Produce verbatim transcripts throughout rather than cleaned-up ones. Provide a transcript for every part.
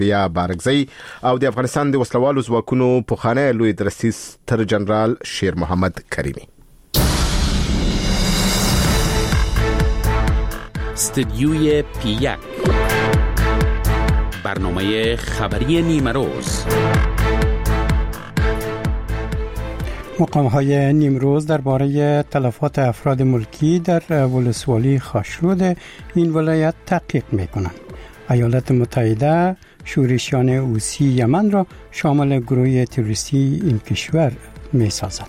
یا بارګزی او د افغانستان د وسلوالو ځواکونو پخوانی لوی درستیز تر جنرال شیر محمد کریمی. استدیوی پی یک، برنامه خبری نیمروز. مقام‌های نیمروز درباره تلفات افراد ملکی در ولسوالی خاشرود این ولایت تحقیق می‌کنند. ایالات متحده شورشیان حوثی یمن را شامل گروه تروریستی این کشور می‌سازد.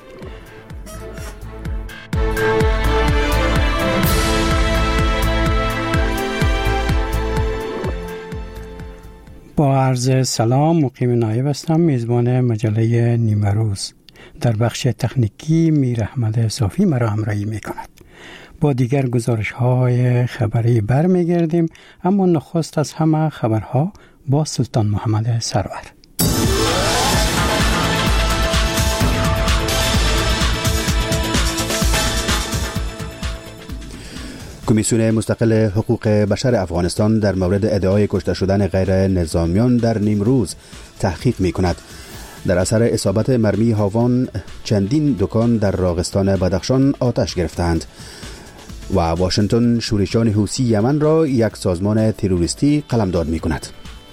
با عرض سلام، مقیم نایب هستم، میزبان مجله نیمروز. در بخش تکنیکی میر احمد صافی مرا همراهی میکند. با دیگر گزارش های خبری برمیگردیم، اما نخست از همه خبرها با سلطان محمد سرور. کمیسیون مستقل حقوق بشر افغانستان در مورد ادعای کشته شدن غیر نظامیان در نیمروز تحقیق می کند. در اثر اصابت مرمی هاوان چندین دکان در راغستان بدخشان آتش گرفتند و واشنگتن شورشیان حوثی یمن را یک سازمان تروریستی قلمداد می کند.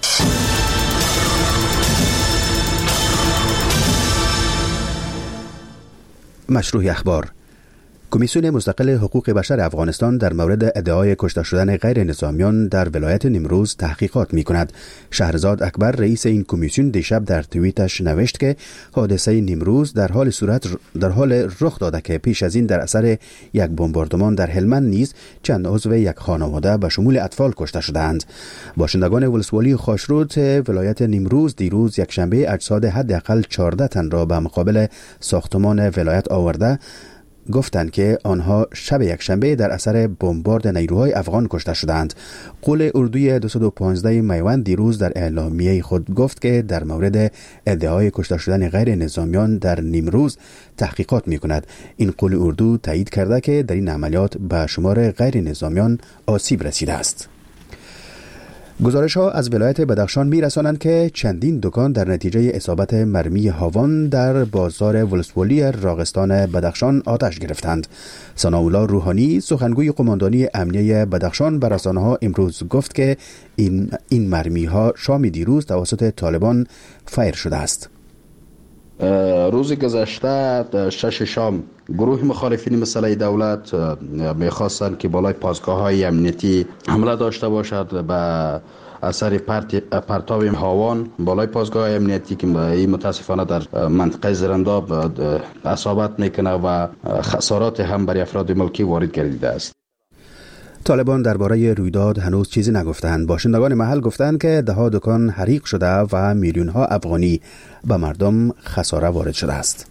مشروع اخبار. کمیسیون مستقل حقوق بشر افغانستان در مورد ادعای کشته شدن غیر نظامیان در ولایت نیمروز تحقیقات می کند. شهرزاد اکبر رئیس این کمیسیون دیشب در توییتش نوشت که حادثه نیمروز در حال صورت در حال رخ داده که پیش از این در اثر یک بمباردمان در هلمند نیز چند عضو یک خانواده به شمول اطفال کشته شدند. باشندگان ولسوالی خاشرود ولایت نیمروز دیروز یک شنبه اجساد حداقل چهارده تن را به مقابل ساختمان ولایت آورده گفتند که آنها شب یک شنبه در اثر بمبارد نیروهای افغان کشته شدند. قول اردوی دویست و پانزده میوند دیروز در اعلامیه خود گفت که در مورد ادعای کشته شدن غیر نظامیان در نیمروز تحقیقات می کند. این قول اردو تایید کرده که در این عملیات به شمار غیر نظامیان آسیب رسیده است. گزارش ها از ولایت بدخشان می رسانند که چندین دکان در نتیجه اصابت مرمی هاوان در بازار ولسوالی راغستان بدخشان آتش گرفتند. ثناءالله روحانی سخنگوی قماندانی امنیه بدخشان به رسانه ها امروز گفت که این این مرمی ها شام دیروز توسط طالبان فایر شده است. روز گذشته شش شام گروه مخالفین مسئله دولت میخواستند که بالای پاسگاه‌های امنیتی حمله داشته باشد به اثر پرتاب هاوان بالای پاسگاه امنیتی که این متاسفانه در منطقه زرنداب اصابت میکنه و خسارات هم بر افراد ملکی وارد گردیده است. طالبان درباره رویداد هنوز چیزی نگفتند. باشندگان محل گفتند که ده ها دکان حریق شده و میلیون ها افغانی به مردم خساره وارد شده است.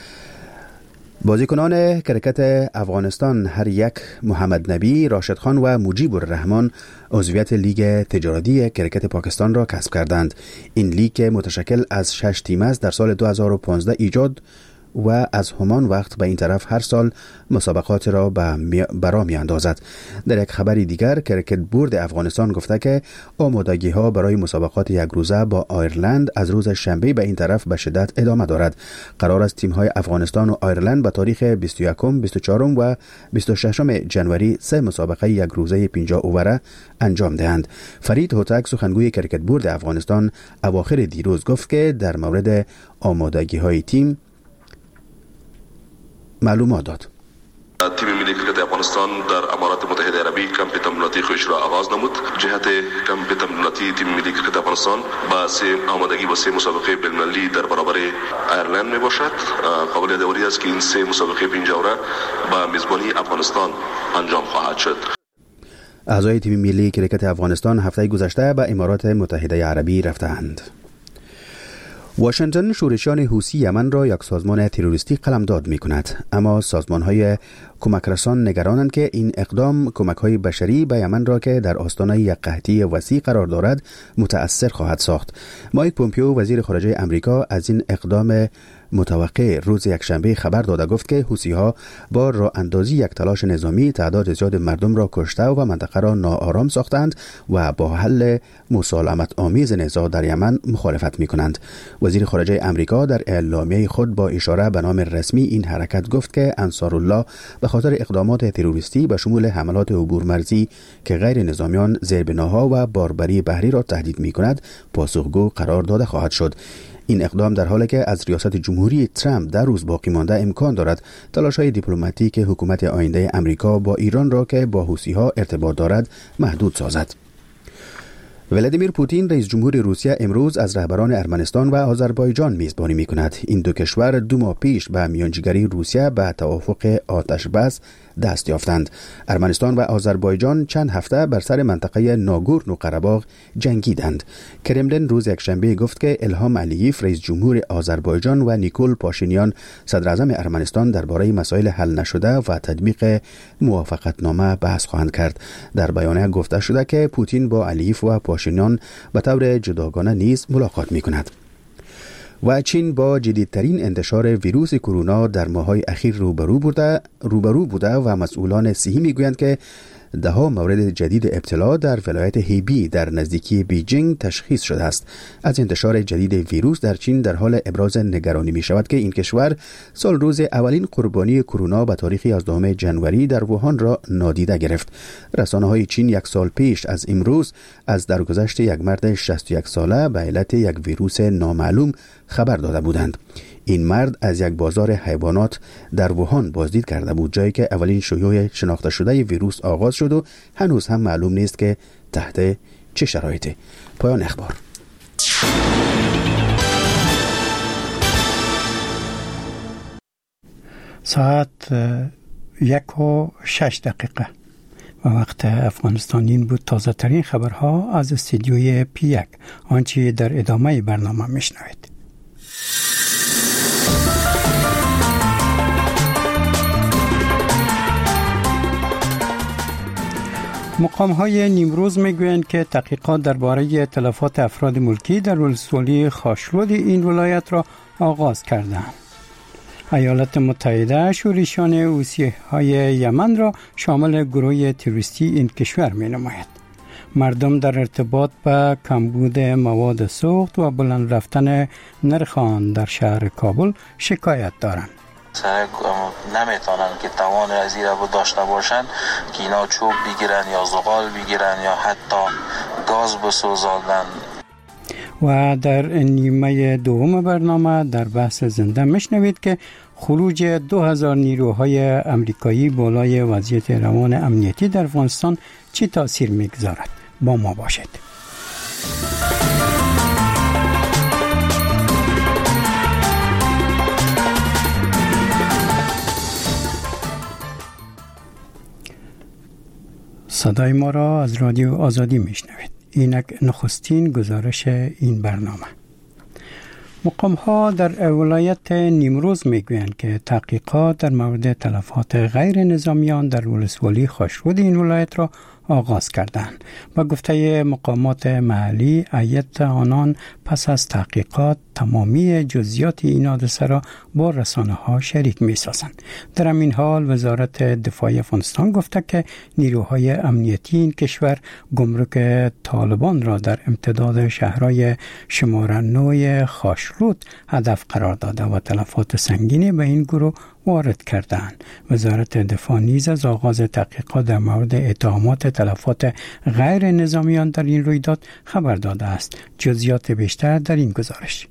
بازیکنان کرکت افغانستان هر یک محمد نبی، راشد خان و مجیب الرحمن عضویت لیگ تجارتی کرکت پاکستان را کسب کردند. این لیگ متشکل از شش تیم است در سال دو هزار و پانزده ایجاد و از همان وقت به این طرف هر سال مسابقات را برا می اندازد. در یک خبر دیگر کرکت بورد افغانستان گفته که آمادگی ها برای مسابقات یک روزه با آیرلند از روز شنبه به این طرف به شدت ادامه دارد. قرار است تیم های افغانستان و آیرلند به تاریخ بیست و یکم، بیست و چهارم و بیست و ششم جنوری سه مسابقه یک روزه پنجاه اووره انجام دهند. فرید هوتک سخنگوی کرکت بورد افغانستان اواخر دیروز گفت که در مورد آمادگی های تیم معلومات داد. تیم ملی کرکت افغانستان در امارات متحده عربی کمپ تمریناتی خودش را آغاز نمود. جهت کمپ تمریناتی تیم ملی کرکت افغانستان با سه آمادگی و سه مسابقه بین‌المللی در برابر آیرلند می باشد. قابل یادآوری است که این سه مسابقه پنجاوره با میزبانی افغانستان انجام خواهد شد. اعضای تیم ملی کرکت افغانستان هفته گذشته به امارات متحده عربی رفتند. واشنگتن شورشیان حوثی یمن را یک سازمان تروریستی قلمداد می کند، اما سازمان‌های کمک رسان نگرانند که این اقدام کمک‌های بشری به یمن را که در آستانه یک قحطی وسیع قرار دارد متأثر خواهد ساخت. مایک پومپیو وزیر خارجه امریکا از این اقدام متوقع روز یکشنبه خبر داده گفت که حوثی‌ها با راه اندازی یک تلاش نظامی تعداد زیاد مردم را کشته و منطقه را ناآرام ساختند و با حل مسالمت آمیز نزاع در یمن مخالفت می‌کنند. وزیر خارجه امریکا در اعلامیه خود با اشاره به نام رسمی این حرکت گفت که انصارالله به خاطر اقدامات تروریستی به شمول حملات عبور مرزی که غیر نظامیان زیربناها و باربری بحری را تهدید می‌کند پاسخگو قرار داده خواهد شد. این اقدام در حالی که از ریاست جمهوری ترامپ در روز باقی مانده امکان دارد تلاش‌های دیپلماتیک حکومت آینده امریکا با ایران را که با حوثی‌ها ارتباط دارد محدود سازد. ولادیمیر پوتین رئیس جمهور روسیه امروز از رهبران ارمنستان و آذربایجان میزبانی می‌کند. این دو کشور دو ماه پیش به میانجیگری روسیه به توافق آتش بس دست یافتند. ارمنستان و آذربایجان چند هفته بر سر منطقه ناگورنو قره‌باغ جنگیدند. کرملین روز یکشنبه گفت که الهام علییف رئیس جمهور آذربایجان و نیکول پاشینیان صدر اعظم ارمنستان درباره مسائل حل نشده و تطبیق موافقتنامه بحث خواهند کرد. در بیانیه گفته شده که پوتین با علییف و پاشینیان به طور جداگانه نیز ملاقات می‌کند. و چین با جدیدترین انتشار ویروس کرونا در ماه‌های اخیر روبرو بوده روبرو بوده و مسئولان صحی میگویند که ده ها مورد جدید ابتلا در ولایت هیبی در نزدیکی بیجینگ تشخیص شده است. از انتشار جدید ویروس در چین در حال ابراز نگرانی می شود که این کشور سال روز اولین قربانی کرونا به تاریخ یازدهم ژانویه در ووهان را نادیده گرفت. رسانه‌های چین یک سال پیش از امروز از درگذشت یک مرد شصت و یک ساله به علت یک ویروس نامعلوم خبر داده بودند. این مرد از یک بازار حیوانات در ووهان بازدید کرده بود، جایی که اولین شیوع شناخته شده ویروس آغاز شد و هنوز هم معلوم نیست که تحت چه شرایطی. پایان اخبار. ساعت یک و شش دقیقه و وقت افغانستانین بود. تازه ترین خبرها از استودیوی پی یک، آنچه در ادامه برنامه میشنوید. مقام‌های نیمروز میگویند که تحقیقات درباره تلفات افراد ملکی در ولسوالی خاشرود این ولایت را آغاز کردند. ایالات متحده شورشیان حوثی‌های یمن را شامل گروه تروریستی این کشور می‌نماید. مردم در ارتباط با کمبود مواد سوخت و بلند رفتن نرخ آن در شهر کابل شکایت دارند. نمیتونن که توان از این رو داشته باشن که اینا چوب بگیرن یا زغال بگیرن یا حتی گاز بسوزاندن. و در نیمه دوم برنامه در بحث زنده میشنوید که خروج دو هزار نیروهای امریکایی بالای وضعیت روان امنیتی در افغانستان چه تاثیر میگذارد. با ما باشید. صدای ما را از رادیو آزادی میشنوید. اینک نخستین گزارش این برنامه. مقام‌ها در ولایت نیمروز میگویند که تحقیقات در مورد تلفات غیر نظامیان در ولسوالی خاشرود این ولایت را آغاز کردند. با گفته مقامات محلی، هیئت آنان پس از تحقیقات تمامی جزئیات این حادثه را با رسانه‌ها شریک می‌سازند. در همین حال وزارت دفاع افغانستان گفته که نیروهای امنیتی این کشور گمرک طالبان را در امتداد شهرهای شماره نه خاشرود هدف قرار داده و تلفات سنگینی به این گروه وارد کردند. وزارت دفاع نیز از آغاز تحقیقات در مورد اتهامات تلفات غیر نظامیان در این رویداد خبر داده است. جزئیات بیشتر در این گزارش.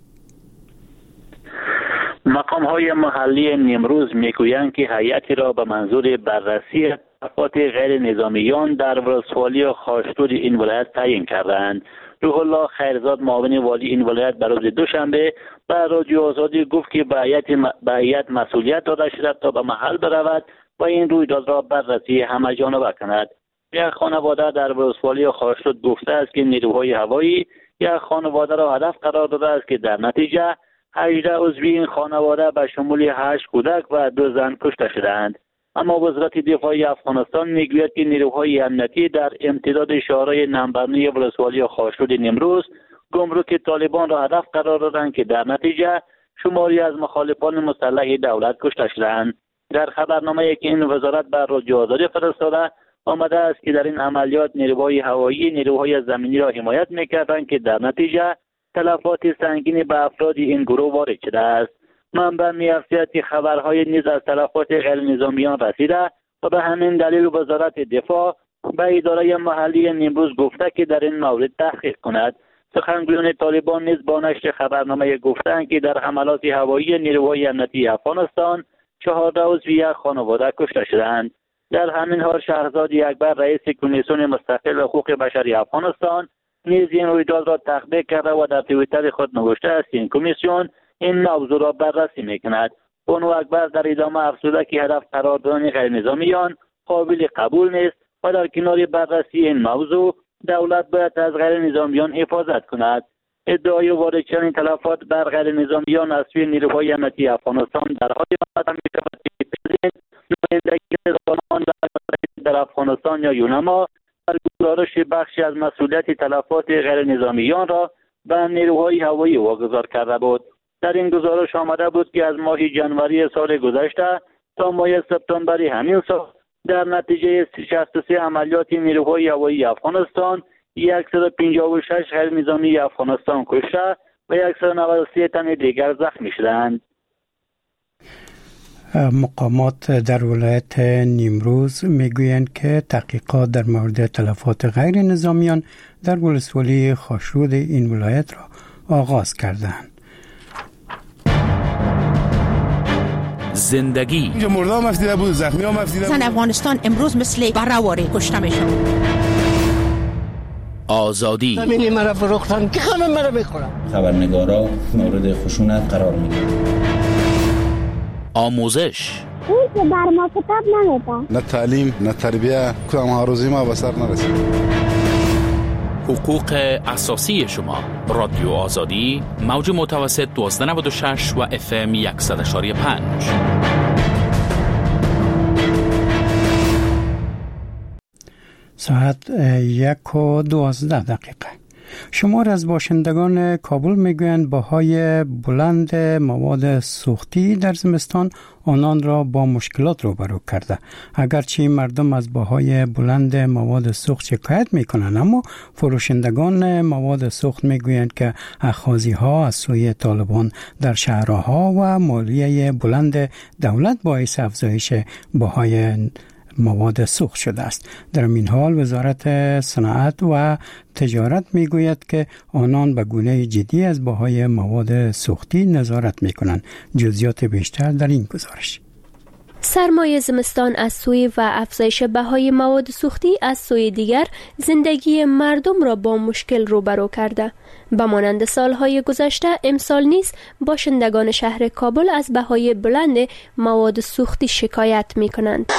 مقام های محلی نیمروز میگویند که هیئتی را به منظور بررسی تلفات غیر نظامیان در ولسوالی خاشرود این ولایت تعیین کردند. روح الله خیرزاد معاون والی این ولایت بر روز دوشنبه به رادیو آزادی گفت که به هیئت به هیئت مسئولیت داده شده تا به محل برود و این رویداد را بررسی همه‌جانبه کند. یک خانواده در ولسوالی خاشرود گفته است که نیروهای هوایی یک خانواده را هدف قرار داده است که در نتیجه هجده عضوی این خانواده به شمول هشت کودک و دو زن کشته شدند. اما وزارت دفاع افغانستان میگوید که نیروهای امنیتی در امتداد شهرهای نمبرنی ولسوالی خاشرود نیمروز گمرک طالبان را هدف قرار دادند که در نتیجه شماری از مخالفان مسلح دولت کشته شدند. در خبرنامه‌ای که این وزارت بر رادیو آزادی فرستاده آمده است که در این عملیات نیروهای هوایی نیروهای زمینی را حمایت می‌کردند که در نتیجه تلفات سنگینی به افراد این گروه وارد شده است. منبع می‌افزاید که خبرهای نیز از تلفات غیر نظامیان رسیده و به همین دلیل وزارت دفاع به اداره محلی نیمروز گفته که در این مورد تحقیق کند. سخنگویان طالبان نیز با نشر خبرنامه گفتند که در حملات هوایی نیروهای امنیتی افغانستان چهارده عضو یک خانواده کشته شدند. در همین حال شهرزاد اکبر رئیس کمیسیون مستقل حقوق بشری افغانستان نیز این رویداد را تقبیح کرده و در توییتر خود نوشته است که این کمیسیون این موضوع را بررسی میکند. بانو اکبر در ادامه افزوده که هدف قرار دادن غیر نظامیان قابل قبول نیست و در کنار بررسی این موضوع دولت باید از غیر نظامیان حفاظت کند. ادعای وارد شدن تلفات بر غیر نظامیان از سوی نیروهای امنیتی افغانستان در حالی مطرح می‌شود که پرزیدنت نمایندگی نظامیان در افغانستان یا یونما در گزارش بخشی از مسئولیت تلفات غیر نظامیان را به نیروهای هوایی واگذار کرده بود. در این گزارش آمده بود که از ماه جنوری سال گذشته تا ماه سپتامبر همین سال در نتیجه شصت و سه عملیات نیروهای هوایی افغانستان صد و پنجاه و شش غیر نظامی افغانستان کشته و صد و نود و سه تن دیگر زخمی شدند. مقامات در ولایت نیمروز میگویند که تحقیقات در مورد تلفات غیر نظامیان در ولسوالی خاشرود این ولایت را آغاز کردند. زندگی اینجا مردم مفتیده بود، زخمی ها مفتیده بود. زن افغانستان امروز مثل برهواری کشته میشون. آزادی زمینی مرا فروختن که همه مرا میخورن. خبرنگارا مورد خشونت قرار میگیرن. آموزش اون که بر ما کتاب نمیده. نه تعلیم نه تربیه کدام ها روزی ما به سر نرسید. حقوق اساسی شما. رادیو آزادی موج متوسط دوازده نود و شش و اف ام صد و یک و پنج. ساعت یک و دوازده دقیقه. شمار از باشندگان کابل میگویند بهای بلند مواد سوختی در زمستان آنان را با مشکلات روبرو کرده. اگرچه مردم از بهای بلند مواد سوخت شکایت میکنند، اما فروشندگان مواد سوخت میگویند که اخاذی ها از سوی طالبان در شهرها و مالیه بلند دولت باعث افزایش بهای مواد سوخت شده است. در این حال وزارت صنعت و تجارت میگوید که آنان به گونه جدی از بهای مواد سوختی نظارت میکنند. جزئیات بیشتر در این گزارش. سرمایه زمستان از سوی و افزایش بهای مواد سوختی از سوی دیگر زندگی مردم را با مشکل روبرو کرده. به مانند سالهای گذشته امسال نیز باشندگان شهر کابل از بهای بلند مواد سوختی شکایت میکنند.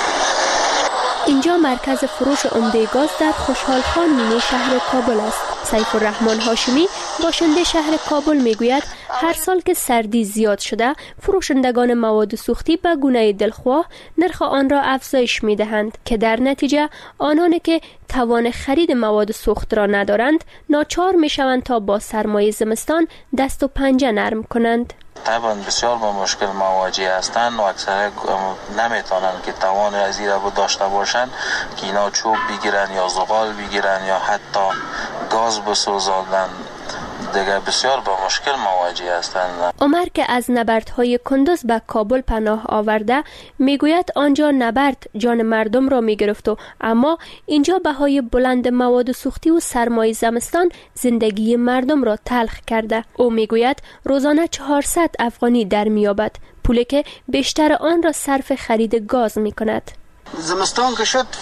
اینجا مرکز فروش عمده گاز در خوشحال خان نیمه شهر کابل است. سیف الرحمن هاشمی باشنده شهر کابل میگوید هر سال که سردی زیاد شده فروشندگان مواد سوختی به گونه دلخواه نرخ آن را افزایش میدهند که در نتیجه آنان که توان خرید مواد سوخت را ندارند ناچار میشوند تا با سرمایه زمستان دست و پنجه نرم کنند. طبعا بسیار با مشکل مواجه هستند و اکثر نمیتونن که توان از این رو داشته باشن که اینا چوب بگیرن یا زغال بگیرن یا حتی گاز بسوزاندن. دیگه بسیار با مشکل مواجه هستند. عمر که از نبردهای کندوز به کابل پناه آورده میگوید آنجا نبرد جان مردم را میگرفت و اما اینجا بهای بلند مواد سوختی و سرمایه زمستان زندگی مردم را تلخ کرده. او میگوید روزانه چهارصد افغانی در میابد، پولی که بیشتر آن را صرف خرید گاز میکند. زمستان که شد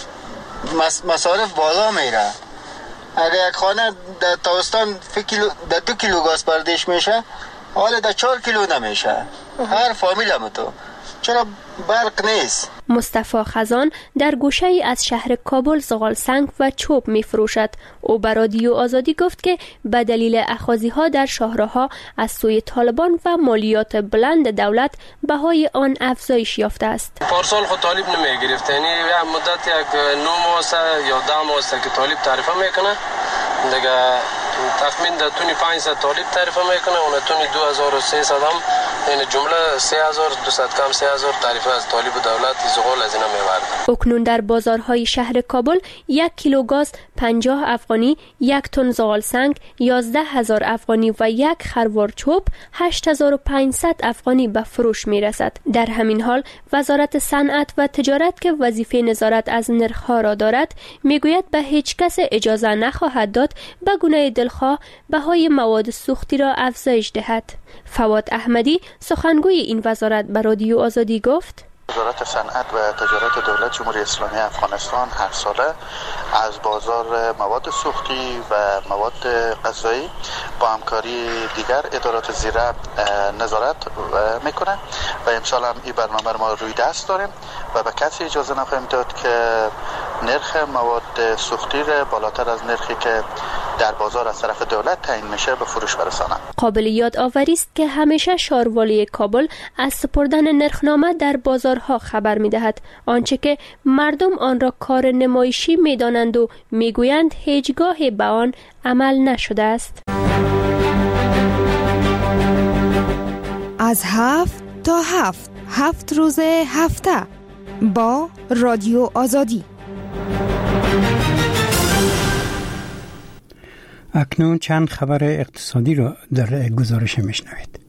مصارف بالا میره. اگر یک خانه در تابستان در دو کیلو گاز پرداخت میشه، حالا در چهار کیلو نمیشه. هر فامیل هم تو. چرا برق نیست؟ مصطفی خزان در گوشه ای از شهر کابل زغال سنگ و چوب می فروشد. او بر رادیو آزادی گفت که به دلیل اخاذی ها در شاهراها از سوی طالبان و مالیات بلند دولت بهای آن افزایش یافته است. پارسال خود طالب نمی گرفت، یعنی مدت یک نو ماه یا ده ماه است که طالب تعرفه میکنه، دیگه تخمین در تونی پانصد طالب تعرفه میکنه، اون تونی دو هزار و سیصد هم، یعنی جمله سه هزار و دویست کم سه هزار تعرفه از طالب دولت زغال از اینا میبرد. اکنون در بازارهای شهر کابل یک کیلو گاز پنجاه افغانی، یک تن زغال سنگ یازده هزار افغانی و یک خروار چوب هشت هزار و پانصد افغانی به فروش میرسد. در همین حال وزارت صنعت و تجارت که وظیفه نظارت از نرخ‌ها را دارد میگوید به هیچ کس اجازه نخواهد داد به گونه دلخواه بهای مواد سوختی را افزایش دهد. فواد احمدی سخنگوی این وزارت به رادیو آزادی گفت: وزارت صنعت و تجارت دولت جمهوری اسلامی افغانستان هر ساله از بازار مواد سوختی و مواد غذایی با همکاری دیگر ادارات زیره نظارت میکنه و امسال هم این برنامه ما روی دست داریم و به کسی اجازه نخواهیم داد که نرخ مواد سوختی را بالاتر از نرخی که در بازار از طرف دولت تعیین میشه به فروش برسانه. قابل یاد آوری است که همیشه شاروالی کابل از سپردن نرخنامه در بازارها خبر میدهد، آنچه که مردم آن را کار نمایشی میدانند و میگویند هیچگاه به آن عمل نشده است. از هفت تا هفت هفت روز هفته با رادیو آزادی. اکنون چند خبر اقتصادی را در گزارش میشنوید.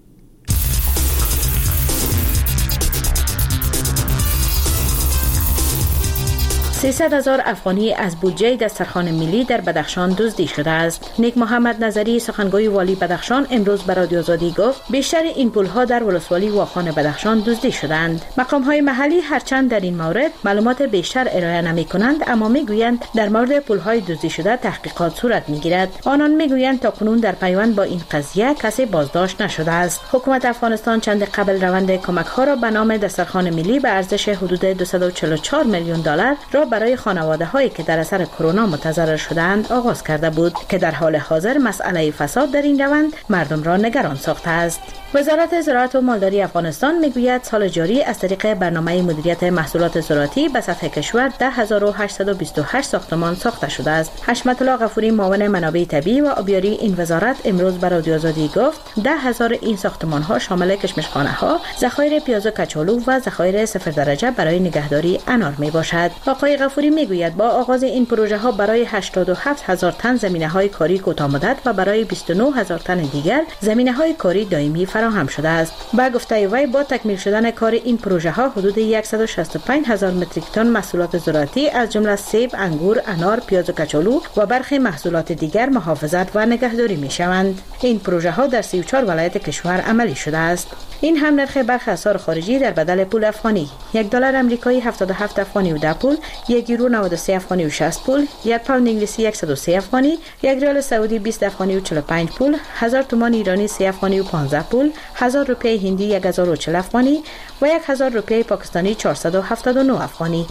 سیصد هزار افغانی از بودجه دسترخوان ملی در بدخشان دزدی شده است. نیک محمد نظری سخنگوی والی بدخشان امروز به رادیو آزادی گفت بیشتر این پولها در ولسوالی واخان بدخشان دزدی شدند. مقام‌های محلی هرچند در این مورد معلومات بیشتر ارائه نمی‌کنند، اما می‌گویند در مورد پولهای دزدی شده تحقیقات صورت می‌گیرد. آنان می‌گویند تاکنون در پیوند با این قضیه کسی بازداشت نشده است. حکومت افغانستان چند قبل روند کمک‌ها را به نام دسترخوان ملی به ارزش حدود دویست و چهل و چهار میلیون دلار را برای خانواده هایی که در اثر کرونا متضرر شدند آغاز کرده بود که در حال حاضر مسئله فساد در این روند مردم را نگران ساخته است. وزارت زراعت و مالداری افغانستان میگوید سال جاری از طریق برنامه مدیریت محصولات زراعتی به سطح کشور ده هزار و هشتصد و بیست و هشت ساختمان ساخته شده است. حشمت الله غفوری معاون منابع طبیعی و آبیاری این وزارت امروز به رادیو آزادی گفت ده هزار این ساختمان ها شامل کشمشخانه ها، ذخایر پیاز و کچالو و ذخایر صفر درجه برای نگهداری انار می باشد. آقای غفوری میگوید با آغاز این پروژه ها برای هشتاد و هفت هزار تن زمینه های کاری کوتاه مدت و برای بیست و نه هزار تن دیگر زمینه های کاری دائمی فراهم شده است. با گفته وی با تکمیل شدن کار این پروژه ها حدود صد و شصت و پنج هزار متریک تن محصولات زراعتی از جمله سیب، انگور، انار، پیاز و کچالو و برخی محصولات دیگر محافظت و نگهداری می شوند. این پروژه ها در سی و چهار ولایت کشور عملی شده است. این هم نرخ برخی اسعار خارجی در بدل پول افغانی: یک دلار آمریکایی هفتاد و هفت افغانی و ده پول، یک یورو نود و سه افغانی و شصت پول، یک پوند انگلیسی صد و سه افغانی، یک ریال سعودی بیست افغانی و چهل و پنج پول، هزار تومان ایرانی سه افغانی و پانزده پول، هزار روپیه هندی یک هزار و چهل افغانی و یک هزار روپیه پاکستانی چهارصد و هفتاد و نه افغانی.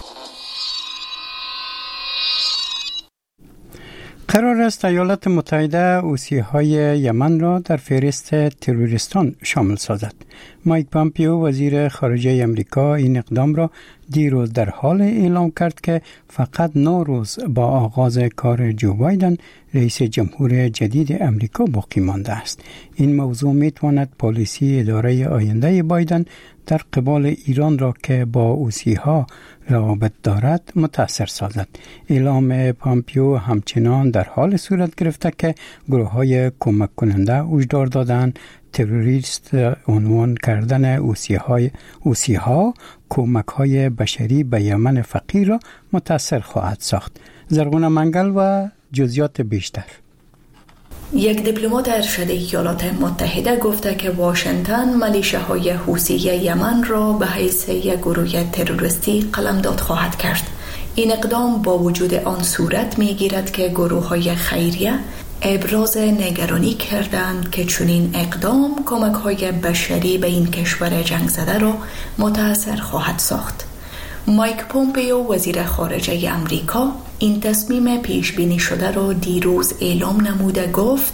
قرار است ایالات متحده حوثی‌های یمن را در فهرست تروریستان شامل سازد. مایک پامپیو وزیر خارجه امریکا این اقدام را دیروز در حال اعلام کرد که فقط نه روز با آغاز کار جو بایدن رئیس جمهور جدید امریکا باقی مانده است. این موضوع میتواند پالیسی اداره آینده بایدن در قبال ایران را که با حوثی‌ها روابط دارد متاثر سازد. اعلام پامپیو همچنان در حال صورت گرفته که گروه‌های کمک کننده هشدار دادند تروریست عنوان کردن حوثی‌های حوثی‌ها کمک‌های بشری به یمن فقیر را متاثر خواهد ساخت. زرغون منگل و جزئیات بیشتر. یک دیپلمات ارشد ایالات متحده گفته که واشنگتن ملیشه‌های حوثی یمن را به حیث یک گروه تروریستی قلمداد خواهد کرد. این اقدام با وجود آن صورت می‌گیرد که گروه‌های خیریه ابراز نگرانی کردند که چنین اقدام کمک‌های بشری به این کشور جنگ زده را متاثر خواهد ساخت. مایک پومپیو وزیر خارجه امریکا این تصمیم پیش بینی شده را دیروز اعلام نموده گفت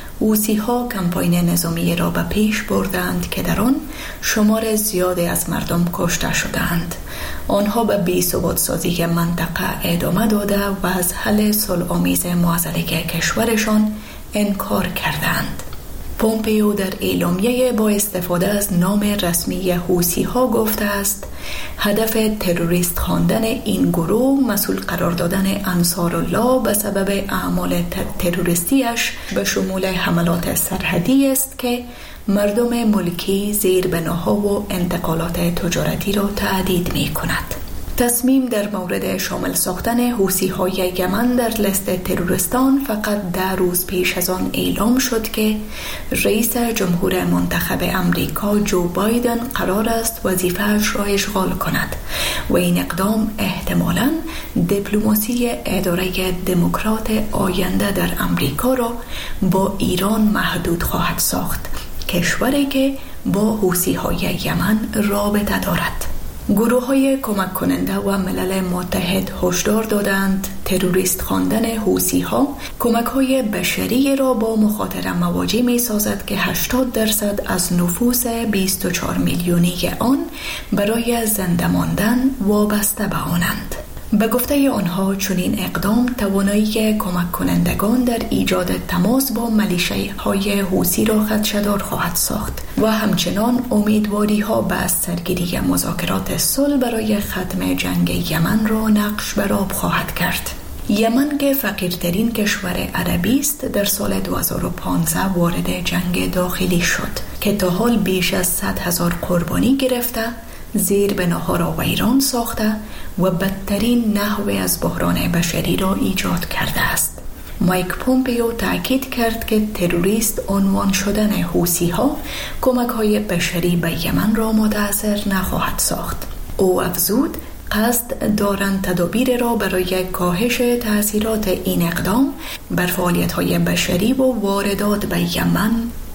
حوثی‌ها کمپاین نظامی را به پیش بردند که در آن شمار زیادی از مردم کشته شدند. آنها به بی‌ثبات سازی منطقه ادامه داده و از حل صلح‌آمیز معضله کشورشان انکار کردند. پومپیو در اعلامیه با استفاده از نام رسمی حوثی‌ها گفته است هدف تروریست خواندن این گروه مسئول قرار دادن انصارالله به سبب اعمال تروریستیش به شمول حملات سرحدی است که مردم ملکی، زیربناها و انتقالات تجارتی را تهدید می کند. تصمیم در مورد شامل ساختن حوثی‌های یمن در لیست تروریستان فقط ده روز پیش از آن اعلام شد که رئیس جمهور منتخب امریکا جو بایدن قرار است وظیفه‌اش را اشغال کند و این اقدام احتمالاً دیپلماسی اداره دموکرات آینده در امریکا را با ایران محدود خواهد ساخت، کشوری که با حوثی‌های یمن رابطه دارد. گروه های کمک کننده و ملل متحد هشدار دادند تروریست خواندن حوثی ها کمک های بشری را با مخاطره مواجه می سازد که هشتاد درصد از نفوس بیست و چهار میلیونی آن برای زنده ماندن وابسته به آنند. به گفته آنها چنین اقدام توانایی کمک کنندگان در ایجاد تماس با میلیشیاهای حوثی را خدشه‌دار خواهد ساخت و همچنان امیدواری ها به سرگیری مذاکرات صلح برای ختم جنگ یمن را نقش بر آب خواهد کرد. یمن که فقیرترین کشور عربی است در سال دو هزار و پانزده وارد جنگ داخلی شد که تا حال بیش از صد هزار قربانی گرفته، زیربناها را ویران ساخته و بدترین نحوه از بحران بشری را ایجاد کرده است. مایک پومپیو تاکید کرد که تروریست عنوان شدن حوثی‌ها کمک‌های بشری به یمن را متأثر نخواهد ساخت. او افزود قصد دارند تدابیر را برای کاهش تأثیرات این اقدام بر فعالیت‌های بشری و واردات به یمن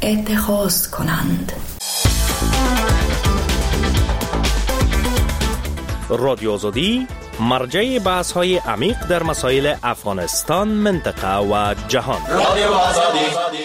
اتخاذ کنند. رادیو آزادی مرجع بحث های عمیق در مسائل افغانستان، منطقه و جهان. رادیو آزادی.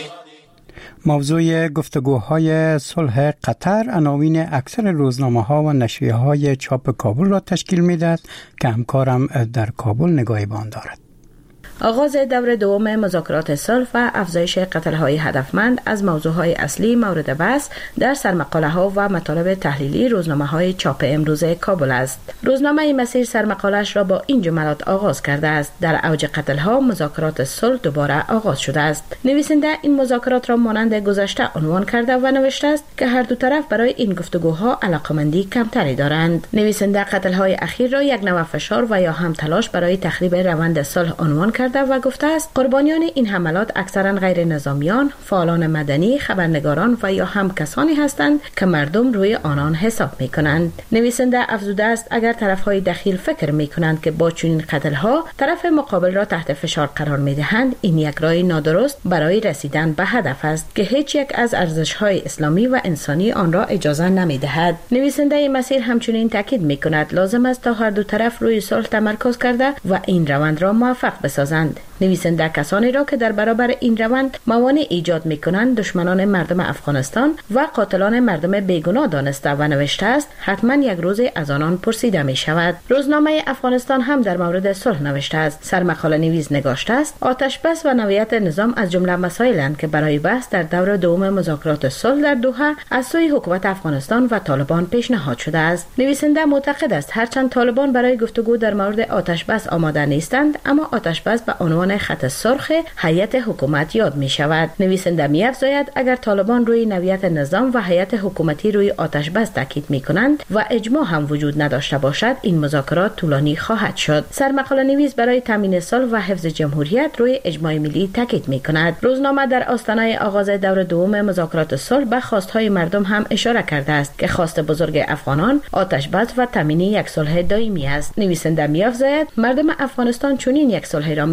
موضوع گفتگوهای صلح قطر عناوین اکثر روزنامه‌ها و نشریه‌های چاپ کابل را تشکیل می‌دهد که همکارم در کابل نگاهی به آن دارد. آغاز دور دوم مذاکرات صلح و افزایش قتل‌های هدفمند از موضوعهای اصلی مورد بحث در سرمقاله‌ها و مطالب تحلیلی روزنامه‌های چاپ امروز کابل است. روزنامه مسیر سرمقاله‌اش را با این جملات آغاز کرده است: در اوج قتل‌ها مذاکرات صلح دوباره آغاز شده است. نویسنده این مذاکرات را مانند گذشته عنوان کرده و نوشته است که هر دو طرف برای این گفتگوها علاقمندی کمتری دارند. نویسنده قتل‌های اخیر را یک نوع فشار و یا هم تلاش برای تخریب روند صلح عنوان کرده و گفته است قربانیان این حملات اکثرا غیر نظامیان، فعالان مدنی، خبرنگاران و یا هم کسانی هستند که مردم روی آنان حساب می کنند. نویسنده افزوده است اگر طرفهای دخیل فکر می کنند که با چنین قتل‌ها طرف مقابل را تحت فشار قرار می دهند، این یک راه نادرست برای رسیدن به هدف است که هیچ یک از ارزش‌های اسلامی و انسانی آن را اجازه نمی دهد. نویسنده مسیر همچنین تاکید می کند لازم است تا هر دو طرف روی صلح تمرکز کرده و این روند را موفق بسازند. نویسنده کسانی را که در برابر این روند موانع ایجاد می کنند دشمنان مردم افغانستان و قاتلان مردم بیگناه دانسته و نوشته است حتما یک روز از آنان پرسیده می شود. روزنامه افغانستان هم در مورد صلح نوشته است. سرمقاله نویس نگاشته است آتش بس و نوعیت نظام از جمله مسائلند که برای بحث در دور دوم مذاکرات صلح در دوحه از سوی حکومت افغانستان و طالبان پیشنهاد شده است. نویسنده معتقد است هرچند طالبان برای گفتگو در مورد آتش بس آماده نیستند، اما آتش بس به عنوان خط سرخ هیئت حکومت یاد می شود. نویسنده می افزاید اگر طالبان روی نوعیت نظام و هیئت حکومتی روی آتش بس تاکید می کنند و اجماع هم وجود نداشته باشد این مذاکرات طولانی خواهد شد. سرمقاله نویس برای تامین صلح و حفظ جمهوریت روی اجماع ملی تاکید می کند. روزنامه در آستانه آغاز دور دوم مذاکرات صلح به خواستهای مردم هم اشاره کرده است که خواست بزرگ افغانان آتش بس و تامین یک صلح دائمی است. نویسنده می افزاید مردم افغانستان چنین یک صلح را می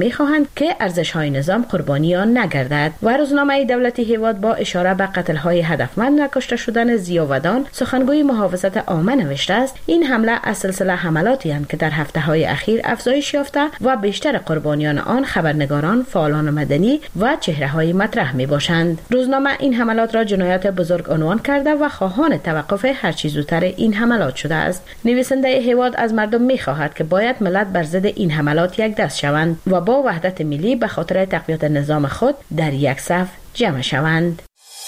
می‌خواهند که ارزش‌های نظام قربانی آن نگردد. و روزنامه دولتی هیواد با اشاره به قتل‌های هدفمند و کشته شدن زیاودان سخنگوی محافظت عامه نوشته است این حمله از سلسله حملاتی است که در هفته‌های اخیر افزایش یافته و بیشتر قربانیان آن خبرنگاران، فعالان مدنی و چهره‌های مطرح می‌باشند. روزنامه این حملات را جنایت بزرگ عنوان کرده و خواهان توقف هر چه زودتر این حملات شده است. نویسنده هیواد از مردم می‌خواهد که باید ملت بر ضد این حملات یک دست شوند و با وحدت ملی به خاطر تقویت نظام خود در یک صف جمع شوند.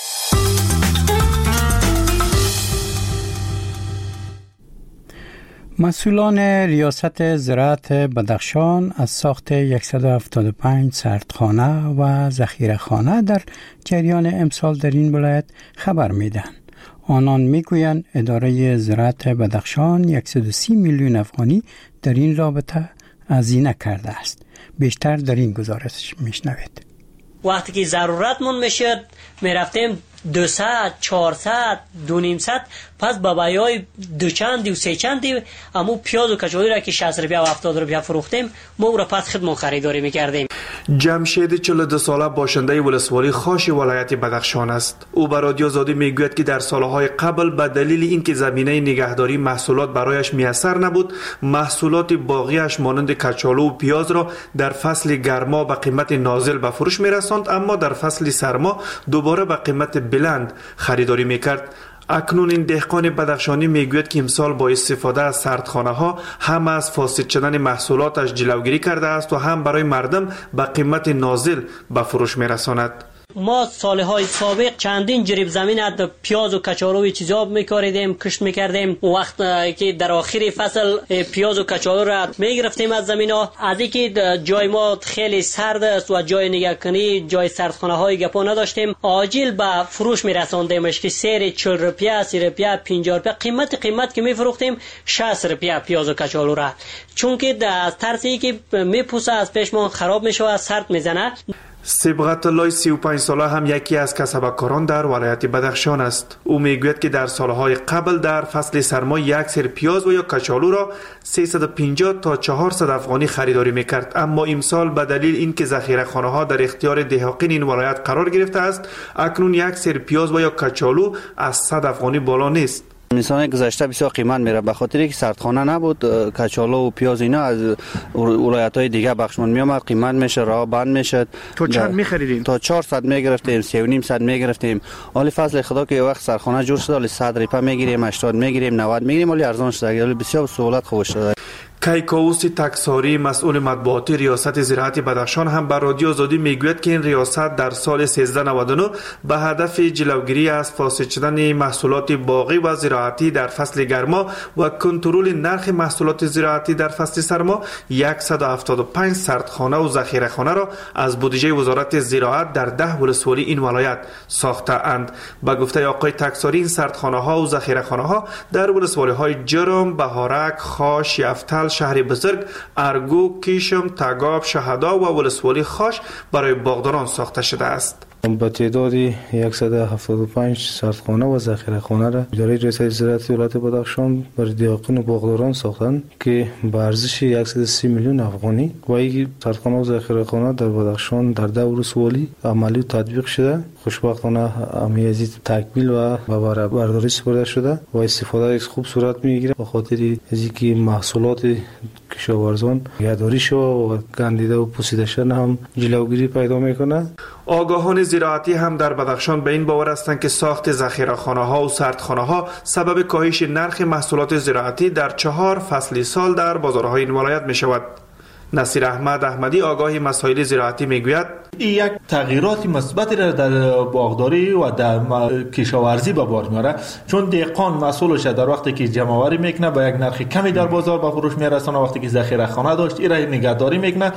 مسئولان ریاست زراعت بدخشان از ساخت صد و هفتاد و پنج سردخانه و ذخیره‌خانه در جریان امسال در این ولایت خبر میدهند. آنان میگویند اداره زراعت بدخشان صد و سی میلیون افغانی در این رابطه هزینه کرده است. بیشتر در این گزارش میشنوید. وقتی که ضرورتمون میشد میرفتیم دویست، چهارصد، دو نیمصد پس بابایای دو چندی و سه چندی امو پیاز و کچالو را که شصت روپیه و هفتاد روپیه فروختیم ما او را پس خودمون خریداری میکردیم. جمشید چهل و دو ساله باشنده ولسوالی خاش ولایت بدخشان است. او به رادیو آزادی میگوید که در سالهای قبل به دلیل اینکه زمینه نگهداری محصولات برایش میسر نبود، محصولات باقیش مانند کچالو و پیاز را در فصل گرما به قیمت نازل به فروش میرساند، اما در فصل سرما دوباره به قیمت بلند خریداری میکرد. اکنون این دهقان بدخشانی میگوید که امسال با استفاده از سردخانه ها هم از فاسد شدن محصولاتش جلوگیری کرده است و هم برای مردم به قیمت نازل به فروش میرساند. ما سالهای سابق چندین جریب زمین از پیاز و کچالو و چیزا میکاریدیم، کشت میکردیم. وقت که در آخر فصل پیاز و کچالو را میگرفتیم از زمین ها، از اینکه جای ما خیلی سرد است و جای نگهکنی، جای سردخانه های گپا نداشتیم، عاجل به فروش میرساندیمش که سیر چهل روپیه، سی روپیه، پنجاه روپیه قیمت قیمت که میفروختیم شصت روپیه پیاز و کچالو را، چون که از ترسی که میپوسه از پیشمان خراب میشه و سرد میزنه. صبغت الله سی و پنج ساله هم یکی از کسبکاران در ولایت بدخشان است. او میگوید که در سالهای قبل در فصل سرما یک سر پیاز و یا کچالو را سیصد و پنجاه تا چهارصد افغانی خریداری میکرد، اما امسال به دلیل اینکه ذخیره‌خانه ها در اختیار دهقان این ولایت قرار گرفته است، اکنون یک سر پیاز و یا کچالو از صد افغانی بالا نیست. سال گذشته بسیار قیمت میره به خاطر اینکه سردخانه نبود، کچالو و پیاز اینا از ولایت‌های دیگه بخشمان میومد، قیمت میشه راه بند میشه. تو چند میخریدین؟ تا چهارصد میگرفتیم، سه و نیم صد میگرفتیم. حالی فصل خدا که وقت سردخانه جور شد، حالی صد روپیه میگیریم، هشتاد میگیریم، نود میگیریم، حالی ارزان شده، حالی بسیار سهولت خوب شده. کیکاووس تکساری مسئول مطبوعاتی ریاست زراعت بدخشان هم بر رادیو آزادی میگوید که این ریاست در سال سیزده نود و نه به هدف جلوگیری از فاسد شدن محصولات باغی و زراعتی در فصل گرما و کنترل نرخ محصولات زراعتی در فصل سرما صد و هفتاد و پنج سردخانه و ذخیره‌خانه را از بودجه وزارت زراعت در ده ولسوالی این ولایت ساخته اند. به گفته آقای تکساری این سردخانه ها و ذخیره‌خانه ها در ولسوالی های جرم، بهارک، خاش، یفتل، شهر بزرگ، ارگو، کیشم، تگاب، شهدا و ولسوالی خاش برای باغداران ساخته شده است. با تعدادی صد و هفتاد و پنج سردخانه و ذخیره‌خانه را اداره ریاست زراعت ولایت بدخشان برای دهقان و باغداران ساختند که به ارزش صد و سی میلیون افغانی و این سردخانه و ذخیره‌خانه در بدخشان در ده ولسوالی عملی تطبیق شده. خوشبختانه امیزی تکمیل و به برداری سپرده شده و استفاده از خوب صورت میگیره به خاطر اینکه محصولات کشاورزان نگهداری شده و گندیده و پوسیده شدن هم جلوگیری پیدا میکنه. آگاهان زراعتی هم در بدخشان به این باور هستند که ساخت ذخیره‌خانه ها و سردخانه ها سبب کاهش نرخ محصولات زراعتی در چهار فصل سال در بازارهای این ولایت می شود. نصیر احمد احمدی آگاه مسائل زراعتی میگوید این یک تغییرات مثبتی را در باغداری و در کشاورزی به بار میاره، چون دهقان مسئولش در وقتی که جمع آوری میکنه با یک نرخ کمی در بازار به فروش میرسونه، وقتی که ذخیره خانه داشت این را نگهداری میکنه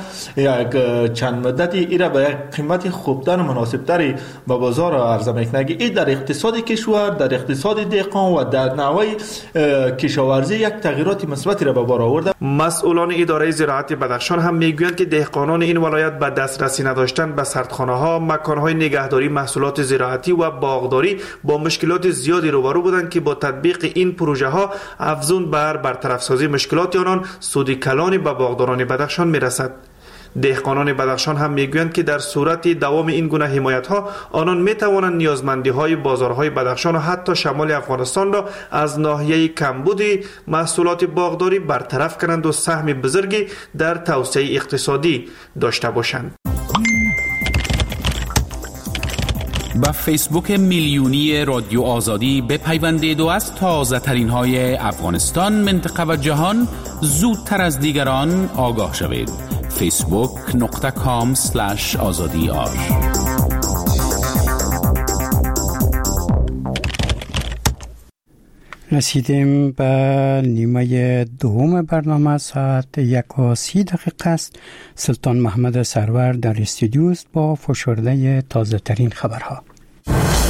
یک چند مدتی این را به یک قیمت خوبتر و مناسبتری به بازار عرضه میکنه. این در اقتصاد کشور، در اقتصاد دهقان و در نوع کشاورزی یک تغییرات مثبتی را به بار آورده. مسئولان اداره زراعت بدخشان هم میگویند که دهقانان این ولایت به دسترسی نداشتن به سردخانه ها، مکان های نگهداری محصولات زراعتی و باغداری با مشکلات زیادی روبرو بودند که با تطبیق این پروژه ها افزون بر برطرف سازی مشکلات آنان سود کلانی به باغداران بدخشان میرسد. دهقانان بدخشان هم میگویند که در صورت دوام این گونه حمایت‌ها آنان میتوانند نیازمندی‌های بازارهای بدخشان و حتی شمال افغانستان را از ناحیه کمبود محصولات باغداری برطرف کنند و سهم بزرگی در توسعه اقتصادی داشته باشند. با فیسبوک میلیونی رادیو آزادی بپیوندید و از تازه ترین های افغانستان، منطقه و جهان زودتر از دیگران آگاه شوید. فیسبوک نقطه کام سلش آزادی آر. رسیدیم به نیمه دوم برنامه. ساعت یک و سی دقیقه است. سلطان محمد سرور در استودیو است با فشرده تازه ترین خبرها.